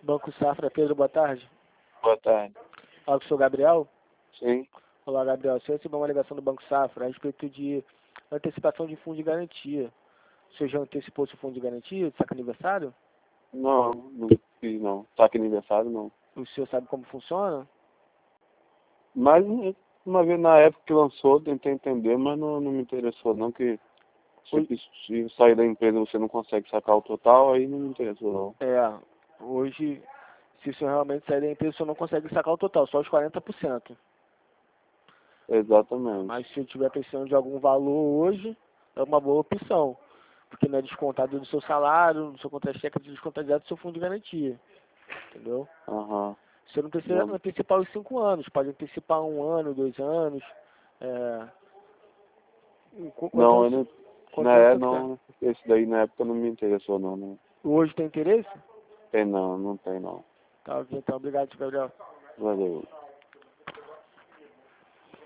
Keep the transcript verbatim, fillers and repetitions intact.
Banco Safra, Pedro, boa tarde. Boa tarde. Fala com o senhor Gabriel? Sim. Olá, Gabriel. Você recebeu uma ligação do Banco Safra a respeito de antecipação de fundo de garantia. O senhor já antecipou seu fundo de garantia de saque aniversário? Não, não fiz não. Saque aniversário não. O senhor sabe como funciona? Mas uma vez na época que lançou, tentei entender, mas não, não me interessou não, que se, se sair da empresa você não consegue sacar o total, aí não me interessou não. É, hoje, se o senhor realmente sair da empresa, o senhor não consegue sacar o total, só os quarenta por cento. Exatamente. Mas se eu tiver precisando de algum valor hoje, é uma boa opção. Porque não é descontado do seu salário, do seu contra-cheque, é descontado do seu fundo de garantia. Entendeu? Aham. Uhum. Você não precisa Não. antecipar os cinco anos, pode antecipar um ano, dois anos. É... Não, Quanto, eu não, quanto na é, você quer. não, esse daí na época não me interessou não, não. Hoje tem interesse? Tem não, não tem não. Tá, ok, então. Obrigado, Gabriel. Valeu.